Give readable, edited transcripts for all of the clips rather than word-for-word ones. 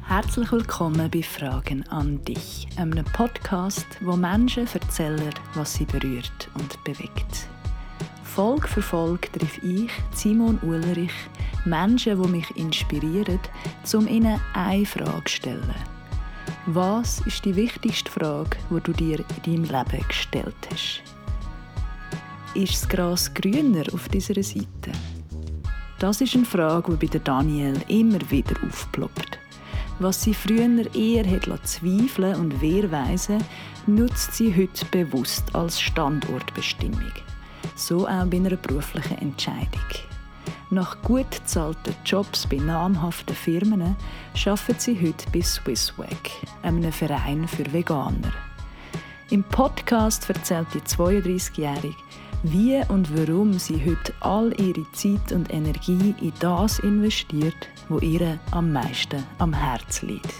Herzlich willkommen bei «Fragen an dich», einem Podcast, wo Menschen erzählen, was sie berührt und bewegt. Folge für Folge treffe ich, Simon Ulrich, Menschen, die mich inspirieren, um ihnen eine Frage zu stellen. Was ist die wichtigste Frage, die du dir in deinem Leben gestellt hast? Ist das Gras grüner auf dieser Seite? Das ist eine Frage, die bei der Danielle immer wieder aufploppt. Was sie früher eher zweifeln und wehrweisen, nutzt sie heute bewusst als Standortbestimmung. So auch bei einer beruflichen Entscheidung. Nach gut bezahlten Jobs bei namhaften Firmen arbeitet sie heute bei Swisswag, einem Verein für Veganer. Im Podcast erzählt die 32-Jährige, wie und warum sie heute all ihre Zeit und Energie in das investiert, was ihr am meisten am Herzen liegt.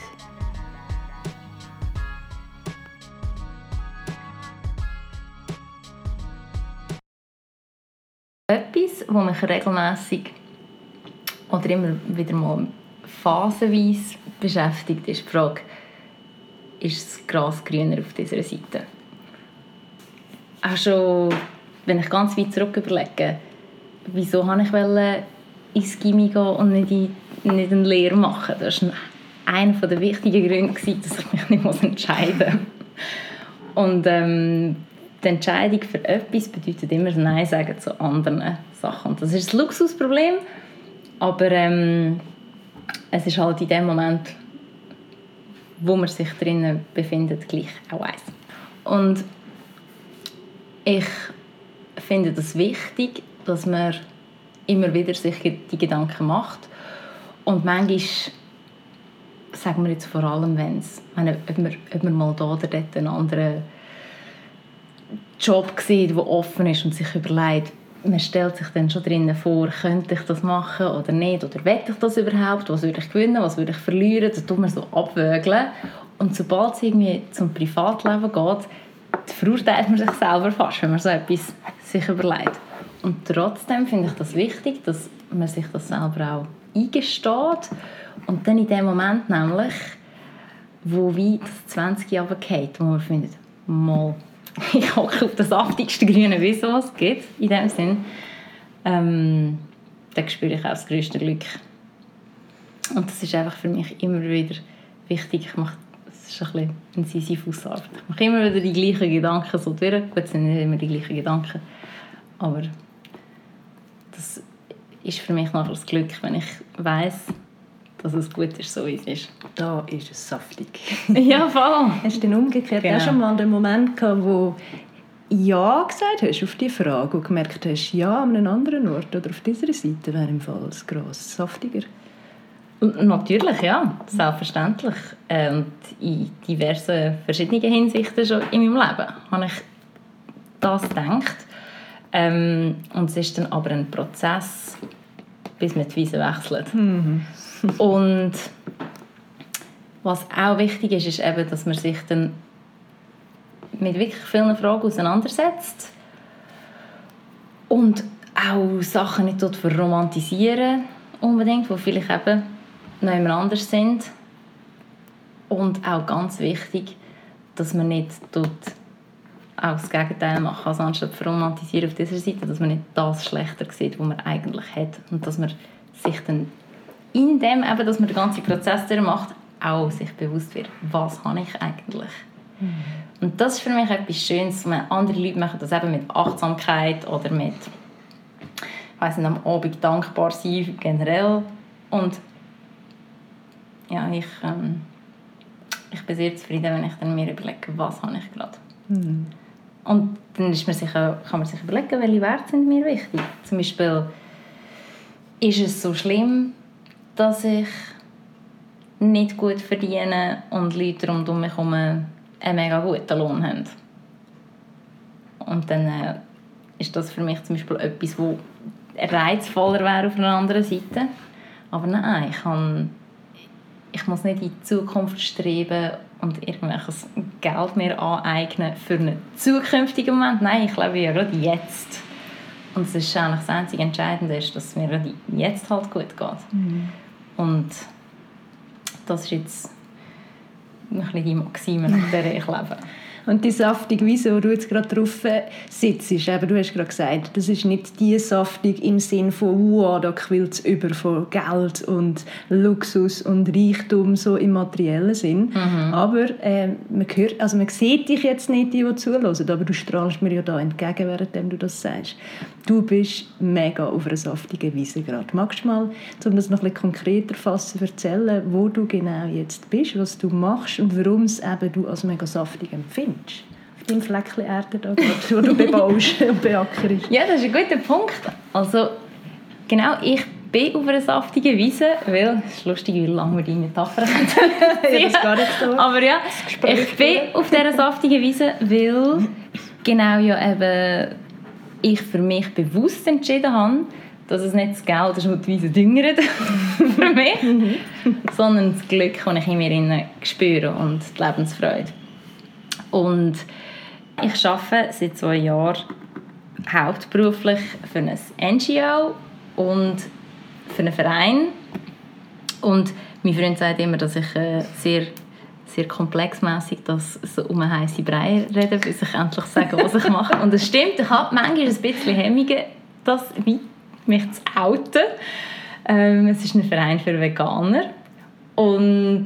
Etwas, das mich regelmässig oder immer wieder mal phasenweise beschäftigt, ist die Frage, ist das Gras grüner auf dieser Seite? Auch schon, wenn ich ganz weit zurück überlege, wieso wollte ich ins Gymi gehen und nicht eine Lehre machen? Das war einer der wichtigen Gründe, dass ich mich nicht entscheiden muss. Und die Entscheidung für etwas bedeutet immer Nein sagen zu anderen Sachen. Und das ist ein Luxusproblem, aber es ist halt in dem Moment, wo man sich drinnen befindet, gleich auch eins. Und ich finde es wichtig, dass man immer wieder sich die Gedanken macht. Und manchmal, sagen wir jetzt vor allem, ob man mal da oder dort einen anderen Job sieht, der offen ist und sich überlegt, man stellt sich dann schon drinnen vor, könnte ich das machen oder nicht, oder will ich das überhaupt, was würde ich gewinnen, was würde ich verlieren, das tut man so abwägeln. Und sobald es irgendwie zum Privatleben geht, verurteilt man sich selber fast, wenn man so etwas sich überlegt. Und trotzdem finde ich das wichtig, dass man sich das selber auch eingesteht und dann in dem Moment nämlich, wo wie das 20 Jahre geht, wo man findet, mal, ich hocke auf das saftigste grüne Wissen, was es gibt, in dem Sinn, dann spüre ich auch das grösste Glück. Und das ist einfach für mich immer wieder wichtig. Das ist ein bisschen eine Sisyphus-Arbeit. Ich mache immer wieder die gleichen Gedanken so durch. Gut, es sind nicht immer die gleichen Gedanken, aber das ist für mich nachher das Glück, wenn ich weiss, dass es gut ist, so wie es ist. Da ist es saftig. Ja, voll. Hast du denn umgekehrt auch schon mal den Moment gehabt, wo Ja gesagt hast auf die Frage und gemerkt hast, ja, an einem anderen Ort oder auf dieser Seite wäre im Fall das Gras saftiger? Natürlich, ja. Selbstverständlich. Und in diversen verschiedenen Hinsichten schon in meinem Leben habe ich das gedacht. Und es ist dann aber ein Prozess, bis man die Wiese wechselt. Mhm. Und was auch wichtig ist, ist eben, dass man sich dann mit wirklich vielen Fragen auseinandersetzt und auch Sachen nicht verromantisieren unbedingt, die vielleicht eben noch jemand anders sind. Und auch ganz wichtig, dass man nicht auch das Gegenteil macht, also anstatt zu romantisieren auf dieser Seite, dass man nicht das schlechter sieht, was man eigentlich hat. Und dass man sich dann in dem, eben, dass man den ganzen Prozess macht, auch sich bewusst wird, was habe ich eigentlich. Mhm. Und das ist für mich etwas Schönes. Andere Leute machen das eben mit Achtsamkeit oder mit, ich weiss nicht, am Abend dankbar sein generell. Und ja, ich bin sehr zufrieden, wenn ich dann mir überlege, was habe ich gerade. Mhm. Und dann kann man sich überlegen, welche Werte sind mir wichtig. Zum Beispiel, ist es so schlimm, dass ich nicht gut verdiene und Leute rund um mich herum einen mega guten Lohn haben? Und dann ist das für mich zum Beispiel etwas, das reizvoller wäre auf einer anderen Seite. Aber nein, ich muss nicht in die Zukunft streben und irgendwelches Geld mir aneignen für einen zukünftigen Moment. Nein, ich lebe ja gerade jetzt. Und es ist eigentlich das einzige Entscheidende, ist, dass es mir gerade jetzt halt gut geht. Mhm. Und das ist jetzt ein bisschen die Maxime, nach der ich lebe. Und die saftige Wiese, wo du jetzt gerade drauf sitzt, aber du hast gerade gesagt, das ist nicht die saftig im Sinn von wow, da quillt es über von Geld und Luxus und Reichtum, so im materiellen Sinn. Aber man sieht dich jetzt nicht, die zuhören, aber du strahlst mir ja da entgegen, während du das sagst. Du bist mega auf einer saftigen Wiese gerade. Magst du mal, um das noch ein bisschen konkreter fassen, erzählen, wo du genau jetzt bist, was du machst und warum es eben du als mega saftig empfindest? Auf deinem Fleckchen Erde, da gerade, wo du bebaust und beackerst. Ja, das ist ein guter Punkt. Also, genau, ich bin auf einer saftigen Wiese, weil, es ist lustig, wie lange wir deine Metapher haben. Ja, das gar nicht so. Aber ja, ich bin auf dieser saftigen Wiese, weil genau ja eben ich für mich bewusst entschieden habe, dass es nicht das Geld ist, das die Wiese düngert für mich, sondern das Glück, das ich in mir spüre und die Lebensfreude. Und ich arbeite seit 2 Jahren hauptberuflich für ein NGO und für einen Verein. Und mein Freund sagt immer, dass ich sehr, sehr komplexmässig so um eine heisse Brei rede, bis ich endlich sage, was ich mache. Und es stimmt, ich habe manchmal ein bisschen Hemmungen, mich zu outen. Es ist ein Verein für Veganer. Und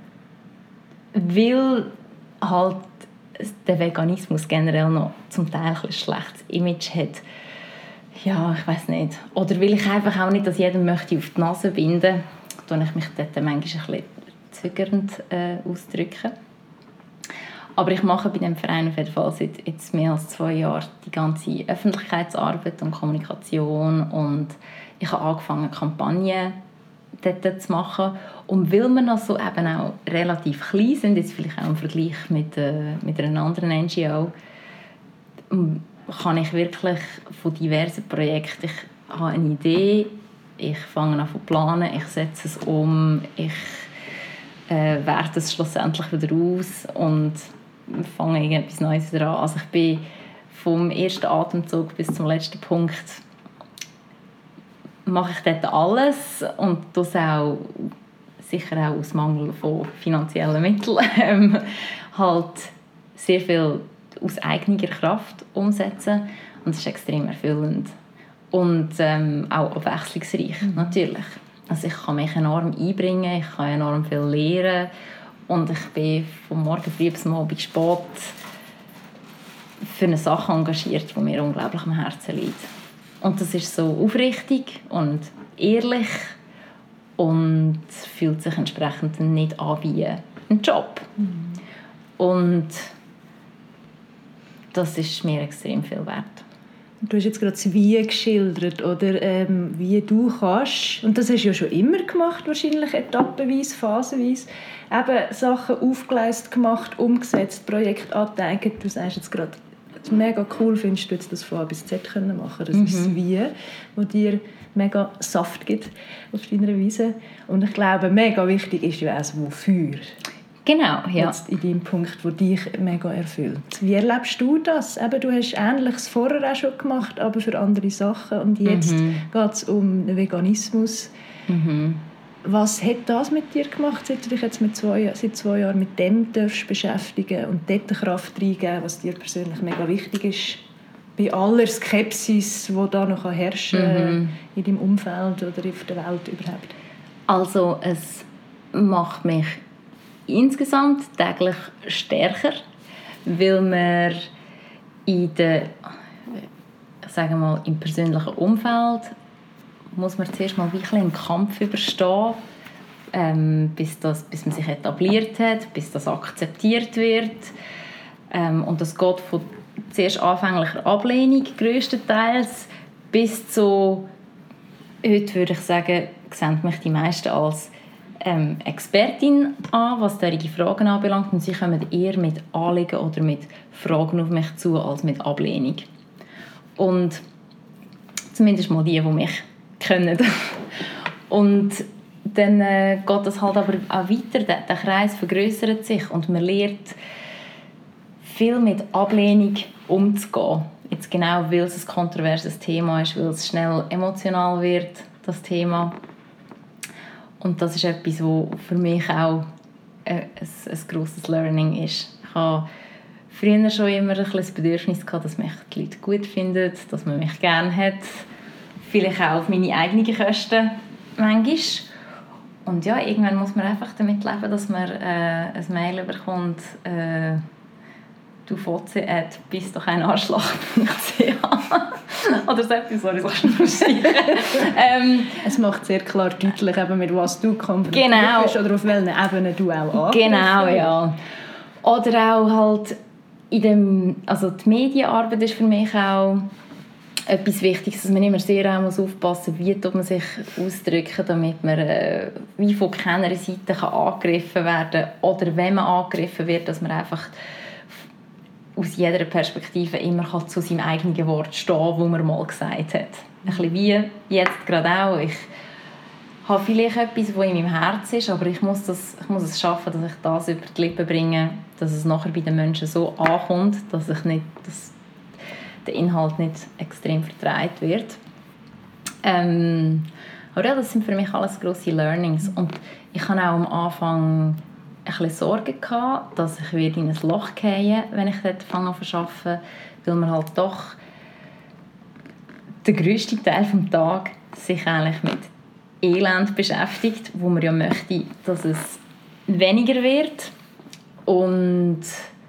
weil halt der Veganismus generell noch zum Teil ein schlechtes Image hat, ja, ich weiß nicht. Oder weil ich einfach auch nicht, dass jedem möchte auf die Nase binden, tue ich mich dort manchmal ein bisschen zögernd ausdrücken. Aber ich mache bei diesem Verein auf jeden Fall seit jetzt mehr als 2 Jahren die ganze Öffentlichkeitsarbeit und Kommunikation und ich habe angefangen, Kampagnen dort zu machen. Und weil wir noch so eben auch relativ klein sind, jetzt vielleicht auch im Vergleich mit einer anderen NGO, kann ich wirklich von diversen Projekten, ich habe eine Idee, ich fange an zu planen, ich setze es um, ich werte es schlussendlich wieder aus und fange irgendetwas Neues daran. Also ich bin vom ersten Atemzug bis zum letzten Punkt mache ich dort alles und das auch sicher auch aus Mangel von finanziellen Mitteln halt sehr viel aus eigener Kraft umsetzen und das ist extrem erfüllend und auch abwechslungsreich natürlich. Also ich kann mich enorm einbringen, ich kann enorm viel lernen und ich bin vom Morgen früh bis Abend spät für eine Sache engagiert, die mir unglaublich am Herzen liegt. Und das ist so aufrichtig und ehrlich und fühlt sich entsprechend nicht an wie ein Job. Und das ist mir extrem viel wert. Du hast jetzt gerade das Wie geschildert, oder wie du kannst, und das hast du ja schon immer gemacht, wahrscheinlich etappenweise, phasenweise, eben Sachen aufgeleistet gemacht, umgesetzt, Projekte angeeignet. Du sagst jetzt gerade, mega cool findest du jetzt das von A bis Z können machen. Das ist das Wie, das dir mega Saft gibt auf deiner Wiese. Und ich glaube, mega wichtig ist ja auch das Wofür. Genau, ja. Jetzt in deinem Punkt, der dich mega erfüllt. Wie erlebst du das? Eben, du hast Ähnliches vorher auch schon gemacht, aber für andere Sachen. Und jetzt geht es um den Veganismus. Was hat das mit dir gemacht, seit du dich jetzt seit 2 Jahren mit dem beschäftigen und dort Kraft reingeben, was dir persönlich mega wichtig ist? Bei aller Skepsis, die da noch herrschen kann, in deinem Umfeld oder auf der Welt überhaupt? Also, es macht mich insgesamt täglich stärker, weil man im persönlichen Umfeld muss man zuerst mal wirklich einen Kampf überstehen, bis man sich etabliert hat, bis das akzeptiert wird. Und das geht von zuerst anfänglicher Ablehnung grösstenteils bis zu, heute würde ich sagen, sehen mich die meisten als Expertin an, was solche Fragen anbelangt. Und sie kommen eher mit Anliegen oder mit Fragen auf mich zu, als mit Ablehnung. Und zumindest mal die mich kennen. Und dann geht das halt aber auch weiter. Der Kreis vergrößert sich und man lernt viel mit Ablehnung umzugehen. Jetzt genau, weil es ein kontroverses Thema ist, weil es schnell emotional wird, das Thema. Und das ist etwas, was für mich auch ein grosses Learning ist. Ich habe früher schon immer ein bisschen das Bedürfnis gehabt, dass mich die Leute gut finden, dass man mich gerne hat. Vielleicht auch auf meine eigenen Kosten manchmal. Und ja, irgendwann muss man einfach damit leben, dass man ein Mail bekommt, du Fotze bist doch ein Arschloch.ch oder so etwas, sorry, so es macht sehr klar deutlich, eben, mit was du konfrontiert bist oder auf welchen Ebenen du auch angehst. Genau, ja. Oder auch halt also die Medienarbeit ist für mich auch etwas Wichtiges, dass man immer sehr auch aufpassen muss, wie man sich ausdrücken, damit man wie von keiner Seite angegriffen werden kann oder wenn man angegriffen wird, dass man einfach aus jeder Perspektive immer zu seinem eigenen Wort stehen kann, das man mal gesagt hat. Ein bisschen wie jetzt gerade auch. Ich habe vielleicht etwas, das in meinem Herzen ist, aber ich muss es schaffen, dass ich das über die Lippen bringe, dass es nachher bei den Menschen so ankommt, dass der Inhalt nicht extrem vertreibt wird. Aber ja, das sind für mich alles grosse Learnings. Und ich hatte auch am Anfang ein bisschen Sorge gehabt, dass ich in ein Loch fallen, wenn ich dort anfange zu arbeiten, weil man halt doch den grössten Teil des Tages sich eigentlich mit Elend beschäftigt, wo man ja möchte, dass es weniger wird. Und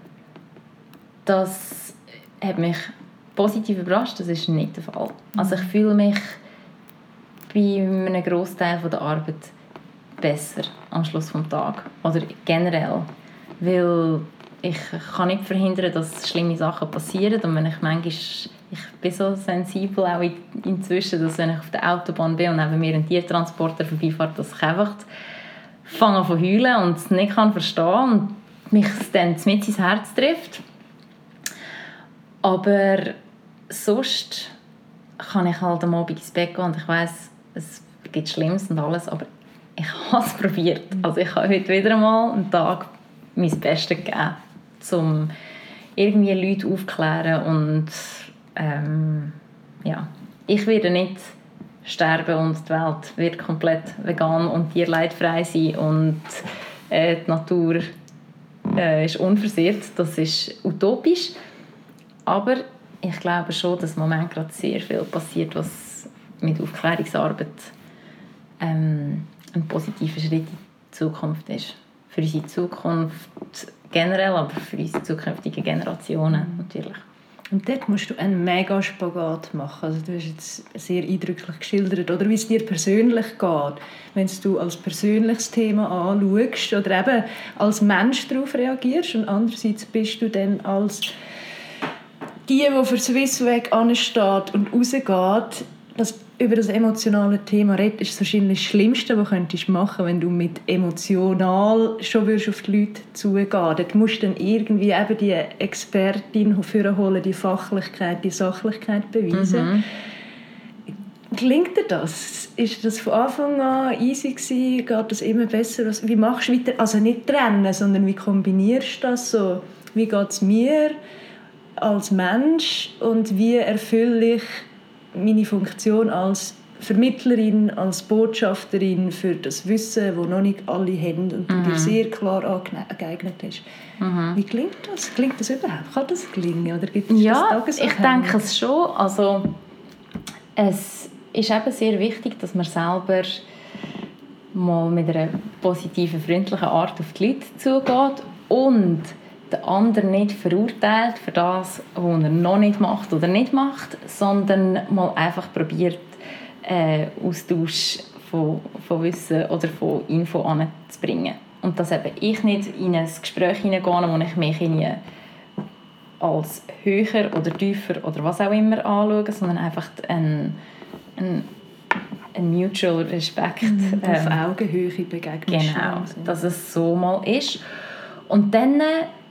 das hat mich positiv überrascht, das ist nicht der Fall. Also ich fühle mich bei einem Grossteil der Arbeit besser am Schluss des Tages. Oder generell. Weil ich kann nicht verhindern, dass schlimme Sachen passieren. Und wenn ich manchmal, ich bin so sensibel auch inzwischen, dass wenn ich auf der Autobahn bin und neben mir ein Tiertransporter vorbeifährt, dass ich einfach fange an zu heulen und es nicht verstehen kann und mich dann mit ins Herz trifft. Aber sonst kann ich halt am Abend ins Bett gehen und ich weiss, es gibt Schlimmes und alles, aber ich habe es probiert. Also ich habe heute wieder einmal einen Tag mein Bestes gegeben, um irgendwie Leute aufzuklären und ja, ich werde nicht sterben und die Welt wird komplett vegan und tierleidfrei sein und die Natur ist unversehrt. Das ist utopisch, aber ich glaube schon, dass im Moment gerade sehr viel passiert, was mit Aufklärungsarbeit ein positiver Schritt in die Zukunft ist. Für unsere Zukunft generell, aber für unsere zukünftigen Generationen natürlich. Und dort musst du einen mega Spagat machen. Also du hast jetzt sehr eindrücklich geschildert, oder wie es dir persönlich geht, wenn du als persönliches Thema anschaust oder eben als Mensch darauf reagierst und andererseits bist du dann als die für Swissweg ansteht und rausgeht, dass über das emotionale Thema redet, ist wahrscheinlich das Schlimmste, was du machen könntest, wenn du mit emotional schon auf die Leute zugehen würdest. Dort musst du dann irgendwie eben die Expertin hervorholen, die Fachlichkeit, die Sachlichkeit beweisen. Gelingt dir das? Ist das von Anfang an easy gewesen? Geht das immer besser? Wie machst du weiter? Also nicht trennen, sondern wie kombinierst du das so? Wie geht es mir als Mensch und wie erfülle ich meine Funktion als Vermittlerin, als Botschafterin für das Wissen, das noch nicht alle haben und du dir sehr klar angeeignet hast. Wie gelingt das? Gelingt das überhaupt? Kann das gelingen? Oder gibt es das ich denke es schon. Also, es ist eben sehr wichtig, dass man selber mal mit einer positiven, freundlichen Art auf die Leute zugeht und den anderen nicht verurteilt für das, was er noch nicht macht oder nicht macht, sondern mal einfach probiert, Austausch von Wissen oder von Info anzubringen. Und dass eben ich nicht in ein Gespräch hineingehe, wo ich mich als höher oder tiefer oder was auch immer anschaue, sondern einfach ein mutual Respekt. Auf Augenhöhe begegnen. Genau, dass es so mal ist. Und dann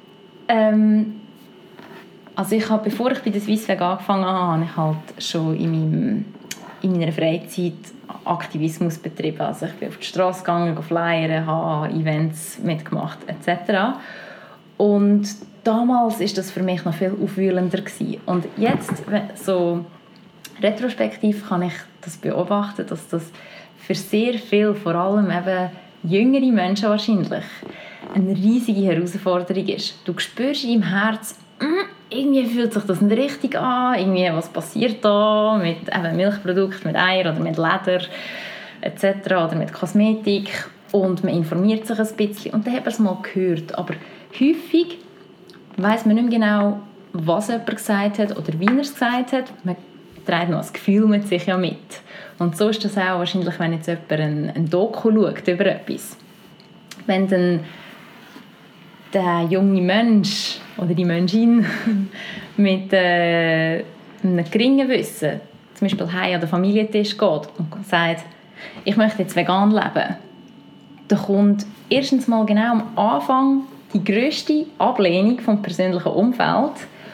also ich habe, bevor ich bei der Swissweg angefangen habe, ich halt schon in meiner Freizeit Aktivismus betrieben. Also ich bin auf die Straße gegangen, flyern, habe Events mitgemacht etc. Und damals war das für mich noch viel aufwühlender gewesen. Und jetzt, so retrospektiv, kann ich das beobachten, dass das für sehr viel, vor allem eben jüngere Menschen wahrscheinlich, eine riesige Herausforderung ist. Du spürst in deinem Herz, irgendwie fühlt sich das nicht richtig an, irgendwie, was passiert da mit eben Milchprodukten, mit Eier oder mit Leder etc. oder mit Kosmetik, und man informiert sich ein bisschen und dann hat man es mal gehört, aber häufig weiss man nicht mehr genau, was jemand gesagt hat oder wie er es gesagt hat. Man trägt noch das Gefühl mit sich ja mit. Und so ist das auch wahrscheinlich, wenn jetzt jemand ein Doku schaut über etwas. Wenn dann der junge Mensch oder die Menschin mit einem geringen Wissen zum Beispiel heim an den Familientisch geht und sagt, ich möchte jetzt vegan leben, dann kommt erstens mal genau am Anfang die grösste Ablehnung vom persönlichen Umfeld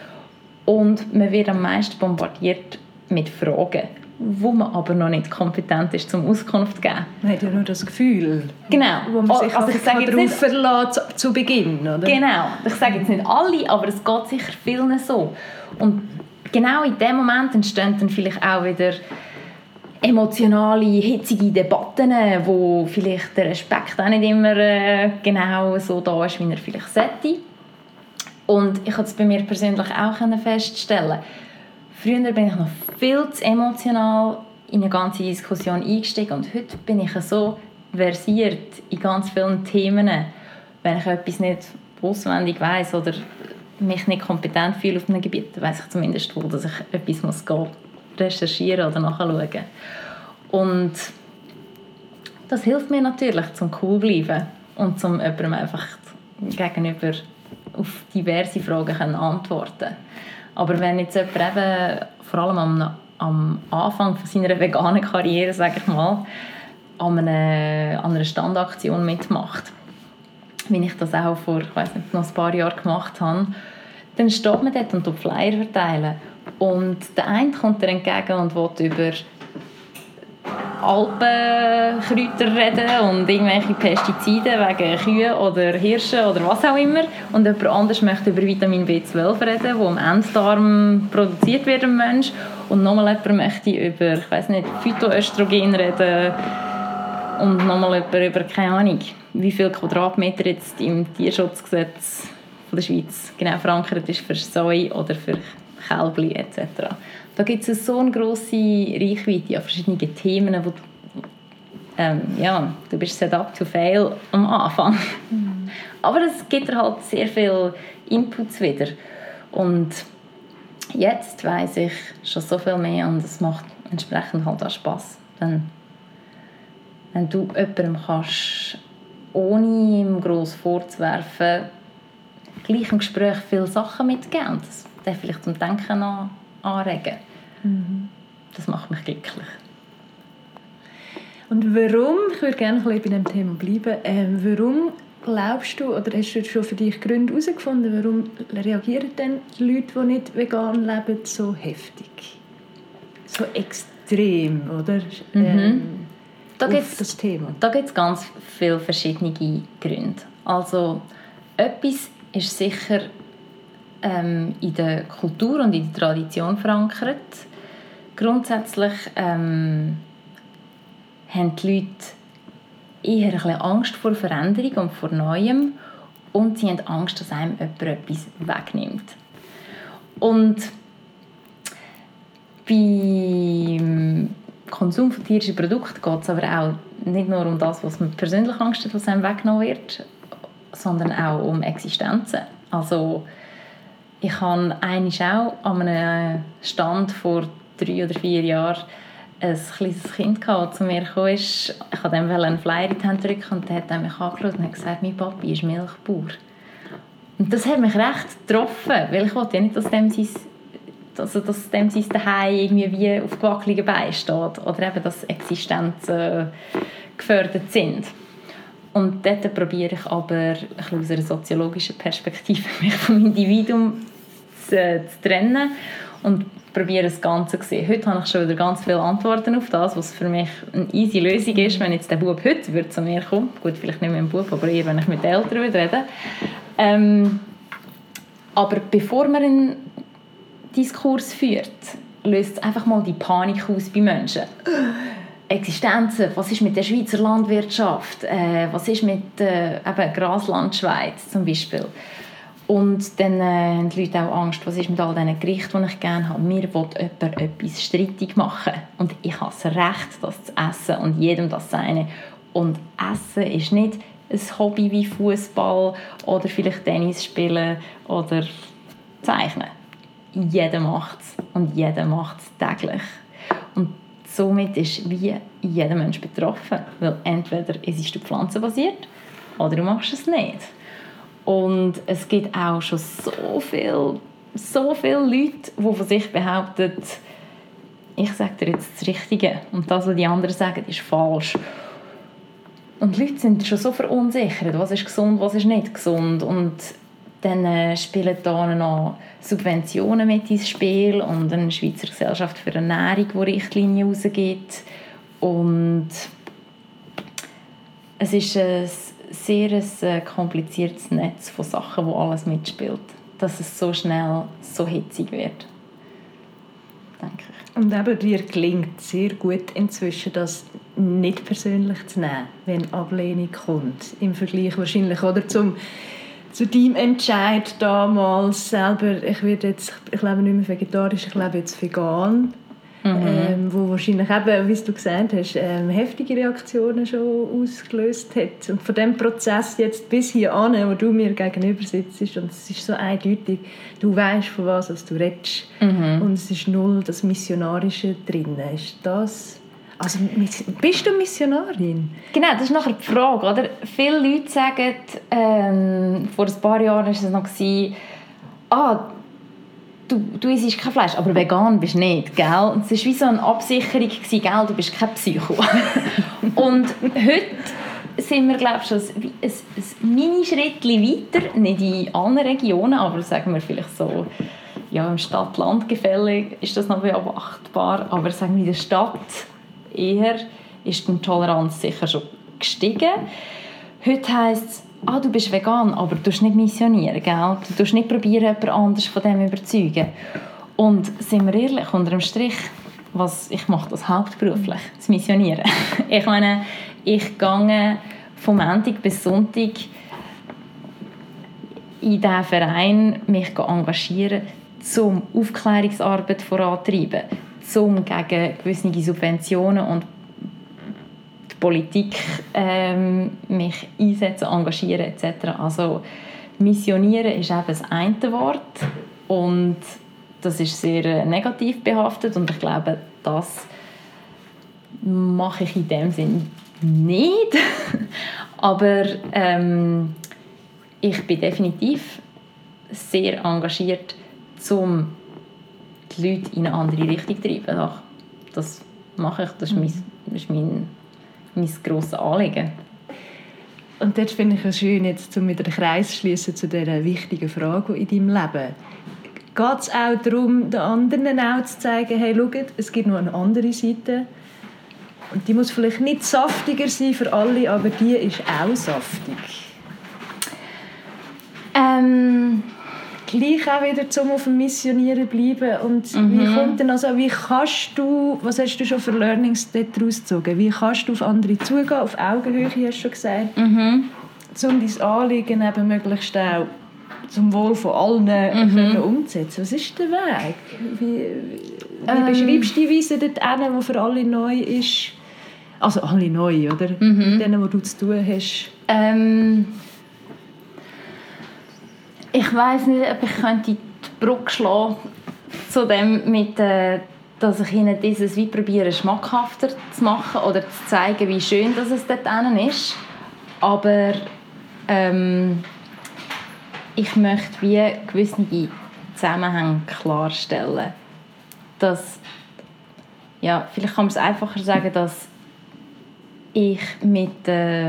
und man wird am meisten bombardiert mit Fragen, wo man aber noch nicht kompetent ist, zum Auskunft zu geben. Man hat ja nur das Gefühl, genau. Wo man sich darauf verlässt zu Beginn. Oder? Genau. Ich sage jetzt nicht alle, aber es geht sicher vielen so. Und genau in dem Moment entstehen dann vielleicht auch wieder emotionale, hitzige Debatten, wo vielleicht der Respekt auch nicht immer genau so da ist, wie er vielleicht sollte. Und ich konnte es bei mir persönlich auch feststellen. Früher bin ich noch viel zu emotional in eine ganze Diskussion eingestiegen und heute bin ich so versiert in ganz vielen Themen. Wenn ich etwas nicht auswendig weiss oder mich nicht kompetent fühle auf einem Gebiet, dann weiss ich zumindest wohl, dass ich etwas muss recherchieren oder nachschauen. Und das hilft mir natürlich, zum cool bleiben und zum jemandem einfach gegenüber auf diverse Fragen antworten können. Aber wenn jetzt jemand eben, vor allem am Anfang von seiner veganen Karriere, sage ich mal, an einer Standaktion mitmacht, wie ich das auch vor noch ein paar Jahren gemacht habe, dann steht man dort und Flyer verteilen. Und der eine kommt dir entgegen und will über Alpenkräuter reden und irgendwelche Pestizide wegen Kühen oder Hirschen oder was auch immer. Und jemand anderes möchte über Vitamin B12 reden, das im Enddarm produziert wird im Mensch. Und nochmal jemand möchte über, Phytoöstrogen reden. Und nochmal jemand über, keine Ahnung, wie viele Quadratmeter jetzt im Tierschutzgesetz von der Schweiz genau verankert ist für Soi oder für Kälbli etc. Da gibt es so eine grosse Reichweite an verschiedenen Themen, wo du bist set up to fail am Anfang. Mhm. Aber es gibt dir halt sehr viele Inputs wieder. Und jetzt weiss ich schon so viel mehr und es macht entsprechend halt auch Spass. Wenn du jemandem kannst, ohne ihm gross vorzuwerfen, gleich im Gespräch viele Sachen mitgeben und das vielleicht zum Denken anregen. Mhm. Das macht mich glücklich. Und warum, ich würde gerne ein bisschen bei diesem Thema bleiben, warum glaubst du, oder hast du schon für dich Gründe herausgefunden, warum reagieren denn die Leute, die nicht vegan leben, so heftig? So extrem, oder? Da gibt es ganz viele verschiedene Gründe. Also, etwas ist sicher in der Kultur und in der Tradition verankert. Grundsätzlich haben die Leute eher ein bisschen Angst vor Veränderung und vor Neuem und sie haben Angst, dass einem jemand etwas wegnimmt. Und beim Konsum von tierischen Produkten geht es aber auch nicht nur um das, was man persönlich Angst hat, was einem weggenommen wird, sondern auch um Existenzen. Also ich hatte einmal auch an einem Stand vor 3 oder 4 Jahren ein kleines Kind, das zu mir kam. Ich wollte ihm einen Flyer in die Hand drücken und der hat mich angeschaut und hat gesagt, mein Papi ist Milchbauer. Und das hat mich recht getroffen, weil ich wollte ja nicht, dass dem sein Zuhause irgendwie wie auf gewackeligen Beinen steht oder eben, dass Existenzen gefördert sind. Und dort probiere ich aber ein bisschen aus einer soziologischen Perspektive mich vom Individuum zu trennen und probiere das Ganze zu sehen. Heute habe ich schon wieder ganz viele Antworten auf das, was für mich eine easy Lösung ist, wenn jetzt der Bub heute zu mir kommt. Gut, vielleicht nicht mit dem Bub, aber eher, wenn ich mit den Eltern rede. Aber bevor man einen Diskurs führt, löst es einfach mal die Panik aus bei Menschen. Existenzen, was ist mit der Schweizer Landwirtschaft, was ist mit eben Grasland Schweiz zum Beispiel. Und dann haben die Leute auch Angst, was ist mit all diesen Gerichten, die ich gerne habe. Mir will jemand etwas strittig machen. Und ich habe das Recht, das zu essen und jedem das seine. Und Essen ist nicht ein Hobby wie Fußball oder vielleicht Tennis spielen oder Zeichnen. Jeder macht es und jeder macht es täglich. Und somit ist wie jeder Mensch betroffen. Weil entweder es ist pflanzenbasiert oder du machst es nicht. Und es gibt auch schon so viele Leute, die von sich behaupten, ich sage dir jetzt das Richtige und das, was die anderen sagen, ist falsch. Und die Leute sind schon so verunsichert, was ist gesund, was ist nicht gesund. Und dann spielen da noch Subventionen mit ins Spiel und eine Schweizer Gesellschaft für Ernährung, die Richtlinien rausgibt. Und es ist ein sehr kompliziertes Netz von Sachen, wo alles mitspielt, dass es so schnell so hitzig wird, denke ich. Und eben dir gelingt sehr gut inzwischen, das nicht persönlich zu nehmen, wenn Ablehnung kommt. Im Vergleich wahrscheinlich oder zu deinem Entscheid damals selber, ich lebe nicht mehr vegetarisch, ich lebe jetzt vegan. Wo wahrscheinlich eben, wie du gesagt hast, heftige Reaktionen schon ausgelöst hat. Und von diesem Prozess jetzt bis hierhin, wo du mir gegenüber sitzt, und es ist so eindeutig, du weißt, von was du redest. Und es ist null das Missionarische drin. Ist das... Also, bist du Missionarin? Genau, das ist nachher die Frage. Oder? Viele Leute sagen, vor ein paar Jahren war es noch, du isst kein Fleisch, aber vegan bist du nicht, gell? Und es war wie so eine Absicherung, gell? Du bist kein Psycho. Und heute sind wir, glaube ich, schon ein Mini-Schrittchen weiter, nicht in allen Regionen, aber sagen wir vielleicht so, ja, im Stadt-Land-Gefälle ist das noch beobachtbar, aber sagen wir in der Stadt eher ist die Toleranz sicher schon gestiegen. Heute heisst es, du bist vegan, aber du tust nicht missionieren, gell? Du tust nicht probieren, jemand anderes von dem zu überzeugen. Und sind wir ehrlich, unter dem Strich, ich mache das hauptberuflich, das Missionieren. Ich meine, ich gehe vom Montag bis Sonntag in diesen Verein mich engagieren, um Aufklärungsarbeit voranzutreiben, um gegen gewisse Subventionen und die Politik mich einsetzen, engagieren etc. Also missionieren ist eben das eine Wort und das ist sehr negativ behaftet und ich glaube, das mache ich in dem Sinn nicht. Aber ich bin definitiv sehr engagiert, um die Leute in eine andere Richtung zu treiben. Das mache ich, das ist mein grosses Anliegen. Und dort finde ich es schön, jetzt, um wieder den Kreis zu schliessen zu dieser wichtigen Frage in deinem Leben. Geht es auch darum, den anderen auch zu zeigen, hey, schaut, es gibt noch eine andere Seite. Und die muss vielleicht nicht saftiger sein für alle, aber die ist auch saftig. Gleich auch wieder zum auf dem Missionieren bleiben. Und wie kommt denn wie kannst du, was hast du schon für Learnings daraus gezogen? Wie kannst du auf andere zugehen, auf Augenhöhe, hast du schon gesagt, um dein Anliegen eben möglichst auch zum Wohl von allen umzusetzen? Was ist der Weg? Wie beschreibst du die Weise dorthin, die für alle neu ist? Also alle neu, oder? Denen, die du zu tun hast. Ich weiss nicht, ob ich die Brücke schlagen zu dem, dass ich ihnen dieses wie probiere, schmackhafter zu machen oder zu zeigen, wie schön dass es dort ist. Aber ich möchte wie gewisse Zusammenhänge klarstellen. Dass, ja, vielleicht kann man es einfacher sagen, dass ich mit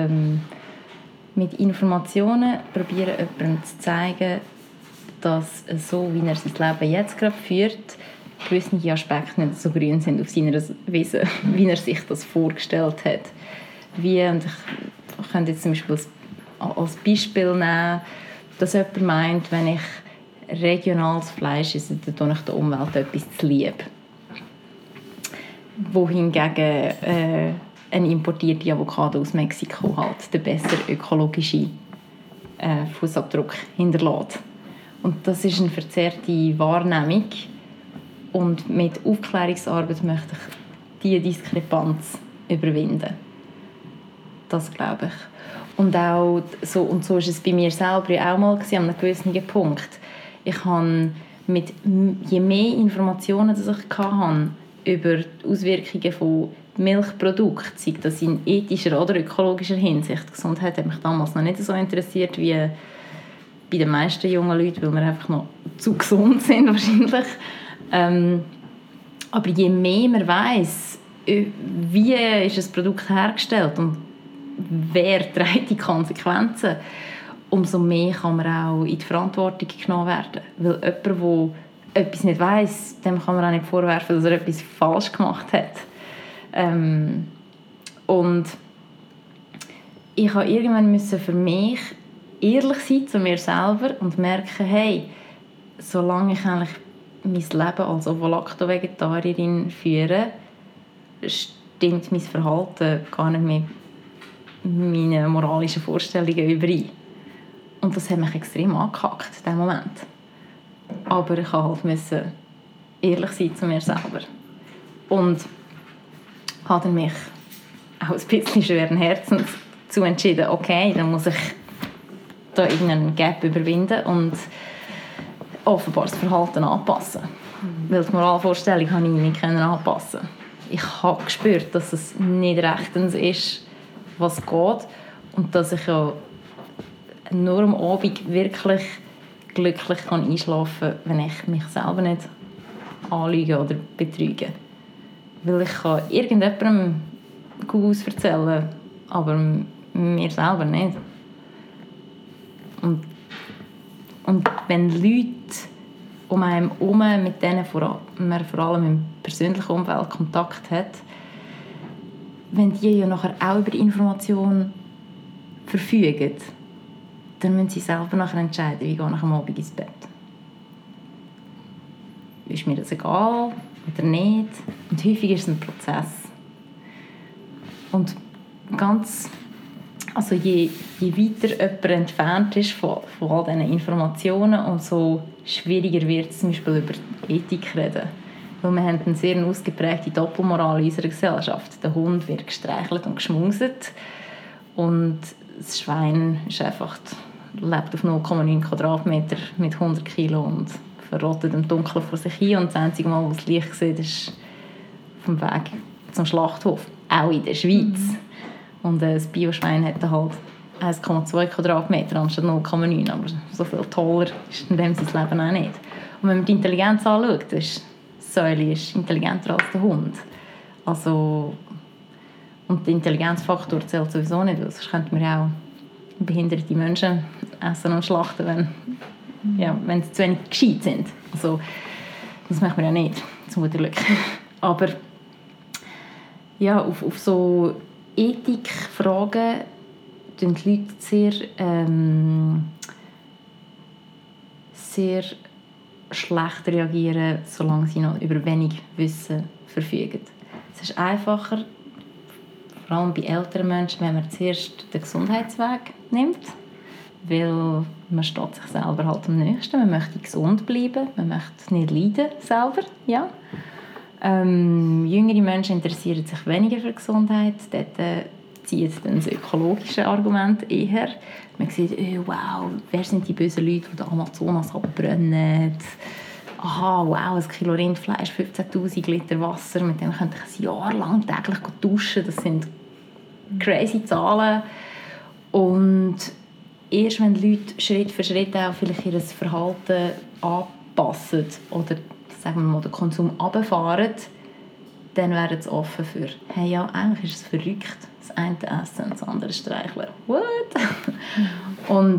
Informationen probiere jemandem zu zeigen, dass so, wie er sein Leben jetzt gerade führt, gewisse Aspekte nicht so grün sind auf seiner Weise, wie er sich das vorgestellt hat. Und ich könnte jetzt zum Beispiel als Beispiel nehmen, dass jemand meint, wenn ich regionales Fleisch esse, dann tue ich der Umwelt etwas zu lieb. wohingegen eine importierte Avocado aus Mexiko halt den besseren ökologischen Fußabdruck hinterlässt. Und das ist eine verzerrte Wahrnehmung. Und mit Aufklärungsarbeit möchte ich diese Diskrepanz überwinden. Das glaube ich. Und auch so ist es bei mir selber auch mal gewesen, an einem gewissen Punkt. Ich habe je mehr Informationen, die ich hatte über die Auswirkungen von Milchprodukten, sei das in ethischer oder ökologischer Hinsicht. Die Gesundheit hat mich damals noch nicht so interessiert wie bei den meisten jungen Leuten, weil wir einfach noch zu gesund sind wahrscheinlich. Aber je mehr man weiss, wie ist das Produkt hergestellt und wer trägt die Konsequenzen, umso mehr kann man auch in die Verantwortung genommen werden. Weil jemand, der etwas nicht weiss, dem kann man auch nicht vorwerfen, dass er etwas falsch gemacht hat. Und ich musste irgendwann für mich ehrlich sein zu mir selber und merken, hey, solange ich eigentlich mein Leben als Ovo-Lacto-Vegetarierin führe, stimmt mein Verhalten gar nicht mehr meinen moralischen Vorstellungen überein. Und das hat mich extrem angehackt, in diesem Moment. Aber ich musste halt ehrlich sein zu mir selber. Und habe mich auch ein bisschen schweren Herzens dazu entschieden, okay, dann muss ich da irgendeinen Gap überwinden und offenbar das Verhalten anpassen. Weil die Moralvorstellung konnte ich nicht anpassen. Ich habe gespürt, dass es nicht rechtens ist, was geht. Und dass ich ja nur am Abend wirklich glücklich einschlafen kann, wenn ich mich selber nicht anlüge oder betrüge. Weil ich kann irgendjemandem gut erzählen, aber mir selber nicht. Und wenn Leute um einen herum, mit denen man vor allem im persönlichen Umfeld Kontakt hat, wenn die ja nachher auch über die Information verfügen, dann müssen sie selber nachher entscheiden, wie gehe ich am Abend ins Bett. Ist mir das egal oder nicht? Und häufig ist es ein Prozess. Und je weiter jemand entfernt ist von all diesen Informationen, umso schwieriger wird es zum Beispiel über Ethik reden. Weil wir haben eine sehr ausgeprägte Doppelmoral in unserer Gesellschaft. Der Hund wird gestreichelt und geschmuset und das Schwein ist einfach, lebt auf 0,9 Quadratmeter mit 100 Kilo und verrottet im Dunkeln vor sich hin. Und das einzige Mal, wo es Licht sieht, ist vom Weg zum Schlachthof. Auch in der Schweiz. Und das Bioschwein hat halt 1,2 Quadratmeter anstatt 0,9. Aber so viel toller ist in dem sein Leben auch nicht. Und wenn man die Intelligenz anschaut, ist Säule ist intelligenter als der Hund. Also, und der Intelligenzfaktor zählt sowieso nicht, weil sonst könnten wir auch behinderte Menschen essen und schlachten, wenn sie zu wenig gescheit sind. Also, das machen wir ja nicht, zum guten Glück. Aber ja, auf so Ethikfragen reagieren die Leute sehr schlecht reagieren, solange sie noch über wenig Wissen verfügen. Es ist einfacher, vor allem bei älteren Menschen, wenn man zuerst den Gesundheitsweg nimmt, weil man steht sich selber halt am nächsten. Man möchte gesund bleiben, man möchte nicht leiden selber, ja. Jüngere Menschen interessieren sich weniger für Gesundheit. Dort zieht dann das ökologische Argument eher. Man sieht, wow, wer sind die bösen Leute, die den Amazonas abbrennen? Aha, wow, ein Kilo Rindfleisch, 15'000 Liter Wasser, mit dem könnte ich ein Jahr lang täglich duschen. Das sind crazy Zahlen. Und erst wenn die Leute Schritt für Schritt auch vielleicht ihr Verhalten anpassen oder sagen wir mal, den Konsum runterfahren, dann wären sie offen für, hey, ja, eigentlich ist es verrückt, das eine essen und das andere streicheln. What? Und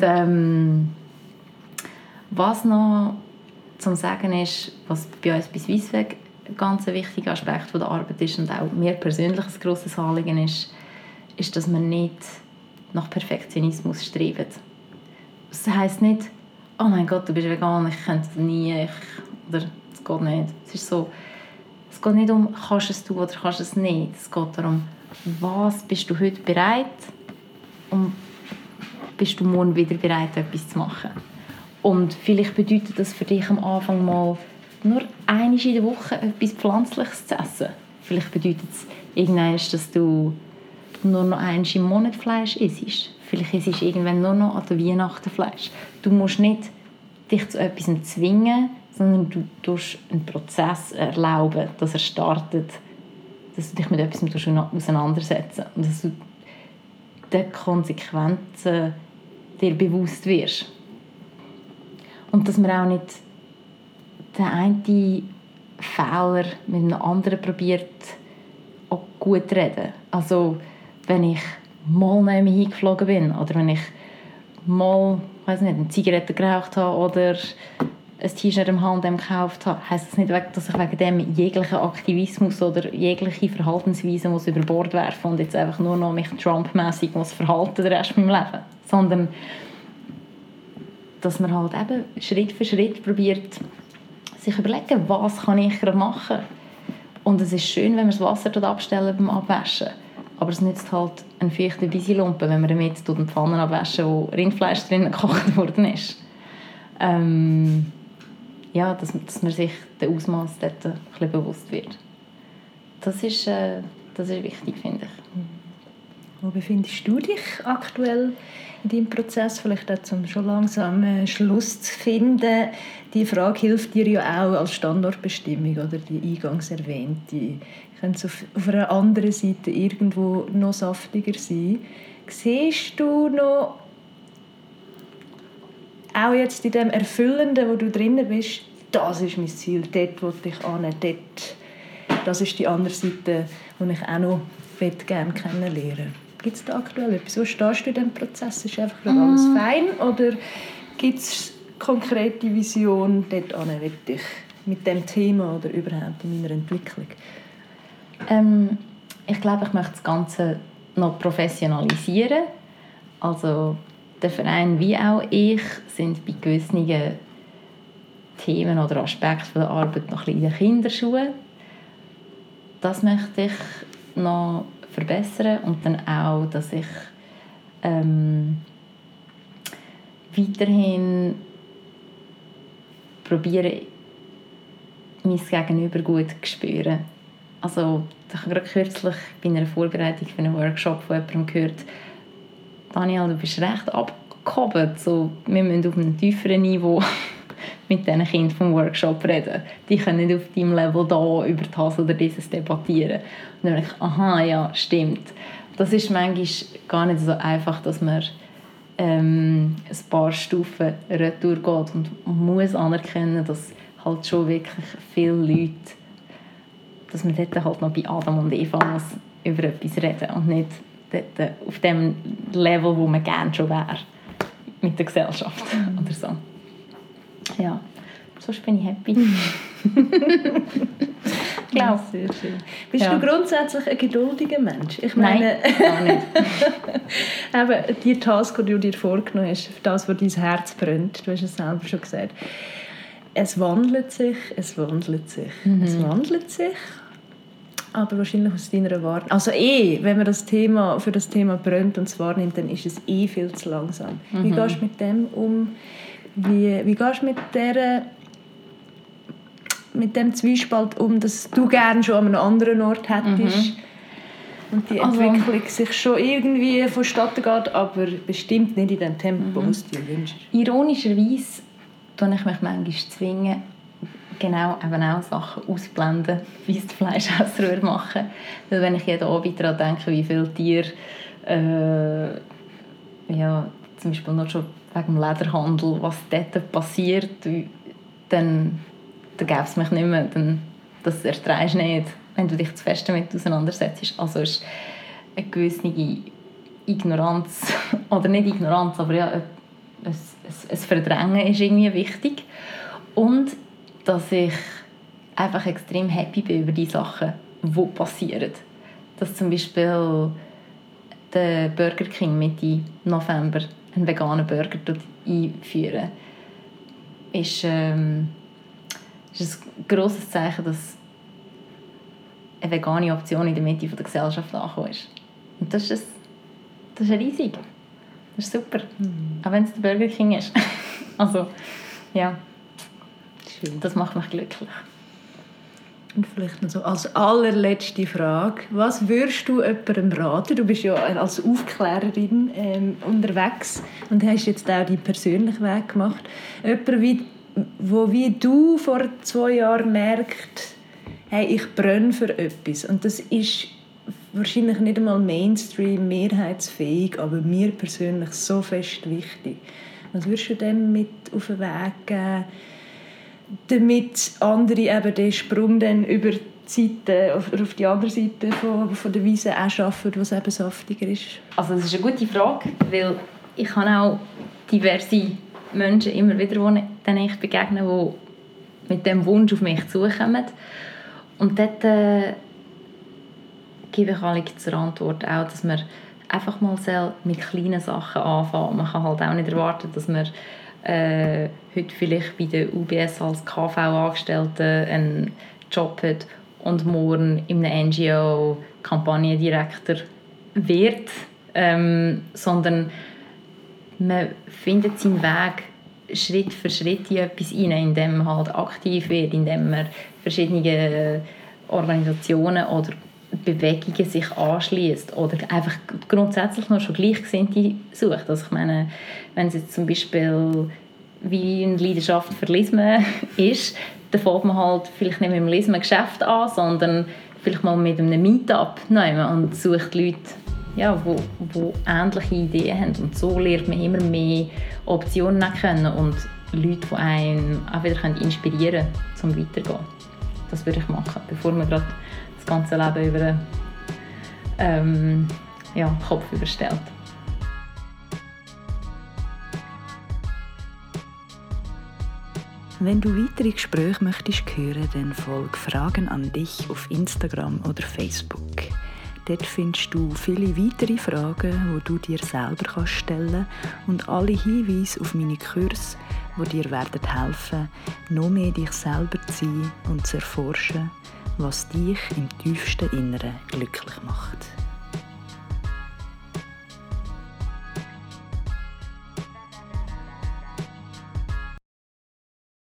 was noch zum Sagen ist, was bei uns bei Swissweg ein ganz wichtiger Aspekt von der Arbeit ist und auch mir persönlich ein grosses Anliegen ist, dass man nicht nach Perfektionismus strebt. Das heisst nicht, oh mein Gott, du bist vegan, ich könnte nie, oder es geht nicht. Es ist so, Es geht nicht um, kannst du es tun oder kannst du es nicht. Es geht darum, was bist du heute bereit und bist du morgen wieder bereit, etwas zu machen. Und vielleicht bedeutet das für dich am Anfang mal nur einmal in der Woche etwas Pflanzliches zu essen. Vielleicht bedeutet es irgendwann, dass du nur noch einmal im Monat Fleisch isst. Vielleicht isst du irgendwann nur noch an der Weihnachten Fleisch. Du musst nicht dich zu etwas zwingen, sondern du tust einen Prozess erlauben, dass er startet, dass du dich mit etwas auseinandersetzen und dass du den Konsequenzen dir bewusst wirst. Und dass man auch nicht den einen Fehler mit einem anderen probiert auch gut zu reden. Also wenn ich mal neben mir hingeflogen bin oder wenn ich mal eine Zigarette geraucht habe oder ein T-Shirt im H&M gekauft habe, heisst das nicht, dass ich wegen dem jeglichen Aktivismus oder jegliche Verhaltensweise muss über Bord werfen und jetzt einfach nur noch mich Trump-mässig muss verhalten den Rest meines Lebens. Sondern dass man halt eben Schritt für Schritt probiert, sich überlegen, was kann ich gerade machen. Und es ist schön, wenn wir das Wasser dort abstellen beim Abwaschen. Aber es nützt halt einen feuchten Bisilumpen, wenn man damit eine Pfanne abwaschen, wo Rindfleisch drin gekocht worden ist. Ja, dass man sich den Ausmaß dort ein bisschen bewusst wird. Das ist wichtig, finde ich. Wo befindest du dich aktuell in deinem Prozess? Vielleicht auch, um schon langsam einen Schluss zu finden. Die Frage hilft dir ja auch als Standortbestimmung, oder die eingangs erwähnte. Könnte es auf einer anderen Seite irgendwo noch saftiger sein. Siehst du noch, auch jetzt in dem Erfüllenden, wo du drin bist, das ist mein Ziel, dort will ich hin, dort, das ist die andere Seite, die ich auch noch gerne kennenlernen. Gibt es da aktuell etwas? Wo stehst du in diesem Prozess? Ist einfach alles fein? Oder gibt es konkrete Vision, dort hin will ich mit dem Thema oder überhaupt in meiner Entwicklung? Ich glaube, ich möchte das Ganze noch professionalisieren. Also der Verein wie auch ich sind bei gewissen Themen oder Aspekten der Arbeit noch ein bisschen in den Kinderschuhen. Das möchte ich noch verbessern und dann auch, dass ich weiterhin probiere, mein Gegenüber gut zu spüren. Also ich habe gerade kürzlich bei einer Vorbereitung für einen Workshop von jemandem gehört, Daniel, du bist recht abgehoben. So, wir müssen auf einem tieferen Niveau mit diesen Kindern vom Workshop reden. Die können nicht auf deinem Level da über das oder dieses debattieren. Und dann denke ich, aha, ja, stimmt. Das ist manchmal gar nicht so einfach, dass man ein paar Stufen retour geht und muss anerkennen, dass halt schon wirklich viele Leute, dass man dort halt noch bei Adam und Eva muss über etwas reden und nicht dort auf dem Level, wo man gerne schon wäre mit der Gesellschaft oder so. Ja, sonst bin ich happy. Ja, sehr schön. Bist du grundsätzlich ein geduldiger Mensch? Ich Nein, meine, gar nicht. eben, die Task, die du dir vorgenommen hast, das, was dein Herz brennt, du hast es selber schon gesagt, es wandelt sich. Es wandelt sich. Aber wahrscheinlich aus deiner Wahrnehmung. Also wenn man für das Thema brennt und es wahrnimmt, dann ist es viel zu langsam. Wie gehst du mit dem um? Wie gehst du mit dem Zwiespalt um, dass du gerne schon an einem anderen Ort hättest und die Entwicklung sich schon irgendwie vonstatten geht, aber bestimmt nicht in dem Tempo, was du dir wünschst? Ironischerweise tue ich mich manchmal zwingen, genau eben auch Sachen ausblenden, wie es die Fleischesser machen. Weil wenn ich jeden Abend daran denke, wie viele Tiere zum Beispiel noch schon wegen dem Lederhandel, was dort passiert, dann gäbe es mich nicht mehr. Das erträgst du nicht, wenn du dich zu fest damit auseinandersetzt. Also ist eine gewisse Ignoranz, oder nicht Ignoranz, aber ja, ein Verdrängen ist irgendwie wichtig. Und dass ich einfach extrem happy bin über die Sachen, die passieren. Dass zum Beispiel der Burger King Mitte November einen veganen Burger einführen, ist ein grosses Zeichen, dass eine vegane Option in der Mitte der Gesellschaft angekommen ist. Und das ist riesig. Das ist super. Auch wenn es der Burger King ist. Also, ja. Schön. Das macht mich glücklich. Und vielleicht noch so als allerletzte Frage. Was würdest du jemandem raten? Du bist ja als Aufklärerin unterwegs und hast jetzt auch deinen persönlichen Weg gemacht. Jemand, wie du vor 2 Jahren merkt, hey, ich brenne für etwas. Und das ist wahrscheinlich nicht einmal Mainstream, mehrheitsfähig, aber mir persönlich so fest wichtig. Was würdest du dem mit auf den Weg geben, damit andere eben den Sprung dann über die Seite, auf die andere Seite von der Wiese auch schaffen, was eben saftiger ist? Also das ist eine gute Frage, weil ich habe auch diverse Menschen immer wieder, denen ich begegne, die mit dem Wunsch auf mich zukommen. Und dort gebe ich alle zur Antwort auch, dass man einfach mal mit kleinen Sachen anfangen. Man kann halt auch nicht erwarten, dass man heute vielleicht bei der UBS als KV-Angestellte einen Job hat und morgen in einem NGO Kampagnendirektor wird, sondern man findet seinen Weg Schritt für Schritt in etwas hinein, indem man halt aktiv wird, indem man verschiedene Organisationen oder Bewegungen sich anschließt oder einfach grundsätzlich noch schon Gleichgesinnte sucht. Also ich meine, wenn es jetzt zum Beispiel wie eine Leidenschaft für Lesen ist, dann fängt man halt vielleicht nicht mit dem Lesen-Geschäft an, sondern vielleicht mal mit einem Meetup und sucht Leute, ja, die ähnliche Ideen haben. Und so lernt man immer mehr Optionen kennen und Leute, die einen auch wieder inspirieren können, um weiterzugehen. Das würde ich machen, bevor man gerade das ganze Leben über den Kopf überstellt. Wenn du weitere Gespräche möchtest hören, dann folge Fragen an dich auf Instagram oder Facebook. Dort findest du viele weitere Fragen, die du dir selber stellen kannst und alle Hinweise auf meine Kurse, die dir helfen werden, noch mehr dich selber zu sein und zu erforschen, was dich im tiefsten Inneren glücklich macht.